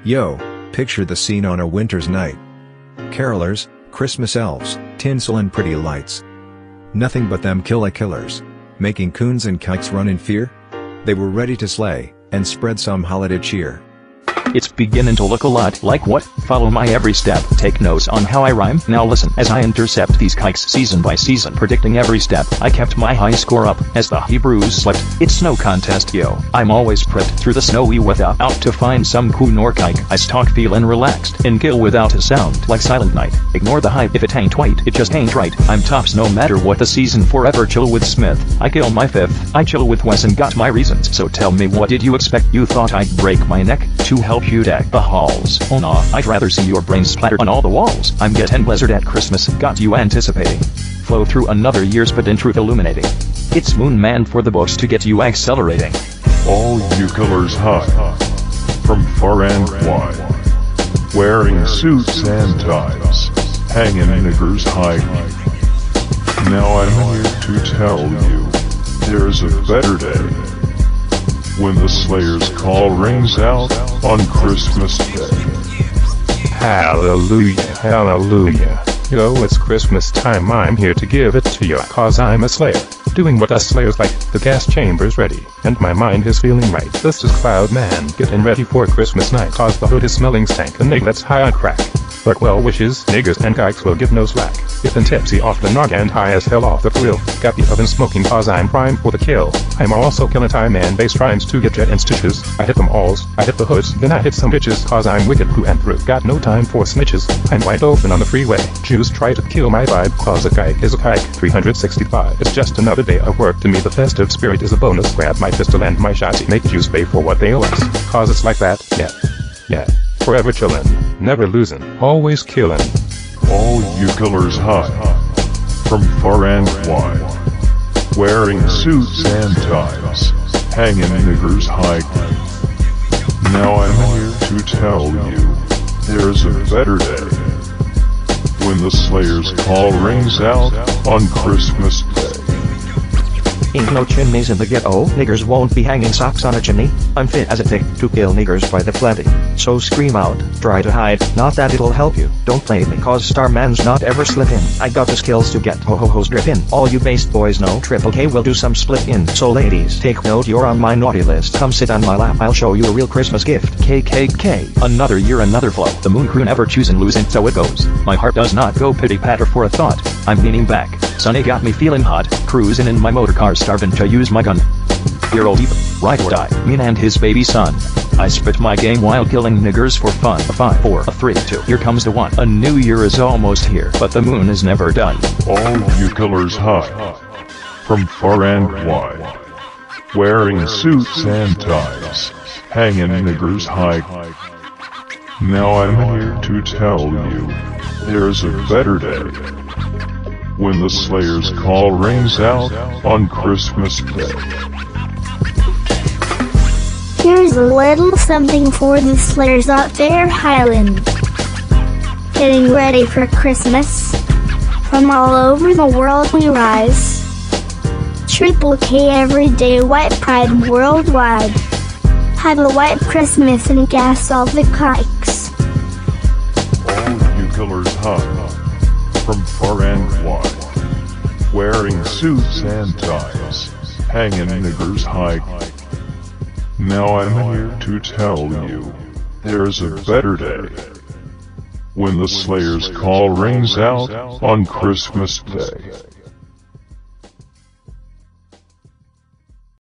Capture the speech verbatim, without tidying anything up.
Yo, picture the scene on a winter's night. Carolers, Christmas elves, tinsel and pretty lights. Nothing but them killa-killers, making coons and kikes run in fear. They were ready to slay, and spread some holiday cheer. It's beginning to look a lot like what? Follow my every step, take notes on how I rhyme. Now listen as I intercept these kikes season by season, predicting every step. I kept my high score up as the Hebrews slept. It's no contest, yo. I'm always prepped through the snowy weather, out to find some coon or kike. I stalk feelin' relaxed and kill without a sound, like Silent Night. Ignore the hype if it ain't white, it just ain't right. I'm tops no matter what the season, forever chill with Smith. I kill my fifth, I chill with Wes and got my reasons. So tell me, what did you expect? You thought I'd break my neck to help you deck the halls? Oh nah, I'd rather see your brains splattered on all the walls. I'm getting blizzard at Christmas, got you anticipating. Flow through another year's but in truth illuminating. It's Moon Man for the books to get you accelerating. All you killers high, from far and wide, wearing suits and ties, hanging niggers high. Now I'm here to tell you, there's a better day, when the Slayer's call rings out on Christmas Day. Hallelujah, hallelujah. Yo, it's Christmas time, I'm here to give it to you, cause I'm a Slayer. Doing what us Slayers like, the gas chamber's ready, and my mind is feeling right. This is Cloud Man, getting ready for Christmas night, cause the hood is smelling stank and niggas high on crack. But well wishes, niggas and kikes will give no slack. If I'm tipsy off the nog and high as hell off the thrill, got the oven smoking cause I'm primed for the kill. I'm also killing time and bass rhymes to get jet and stitches. I hit them alls, I hit the hoods, then I hit some bitches cause I'm wicked through and through. Got no time for snitches, I'm wide open on the freeway. Jews try to kill my vibe cause a kike is a kike. three hundred sixty-five, it's just another day of work to me. The festive spirit is a bonus. Grab my pistol and my shots, make Jews pay for what they owe us. Cause it's like that, yeah, yeah. Forever chillin', never losing, always killin'. All you killers high, from far and wide, wearing suits and ties, hanging niggers high. Now I'm here to tell you, there's a better day, when the Slayer's call rings out on Christmas Day. Ain't no chimneys in the ghetto, niggers won't be hanging socks on a chimney. I'm fit as a tick to kill niggers by the plenty. So scream out, try to hide, not that it'll help you. Don't play me cause Starman's not ever slippin'. I got the skills to get ho-ho-ho's drippin'. All you based boys know Triple K will do some split in. So ladies, take note, you're on my naughty list. Come sit on my lap, I'll show you a real Christmas gift. K K K, another year, another flow. The moon crew never choosing losing, so it goes. My heart does not go pity-patter for a thought. I'm leaning back, Sunny got me feeling hot, cruising in my motor car, starving to use my gun. Year old even, ride or die, me and his baby son. I spit my game while killing niggers for fun. A five, four, a three, two, here comes the one. A new year is almost here, but the moon is never done. All you killers high, from far and wide, wearing suits and ties, hanging niggers high. Now I'm here to tell you, there's a better day, when the Slayer's call rings out on Christmas Day. Here's a little something for the Slayers out there, Highland. Getting ready for Christmas. From all over the world we rise. Triple K every day, white pride worldwide. Have a white Christmas and gas all the kikes. All you killers high, from far and wide, wearing suits and ties, hanging niggers high. Now I'm here to tell you, there's a better day, when the Slayer's call rings out on Christmas Day.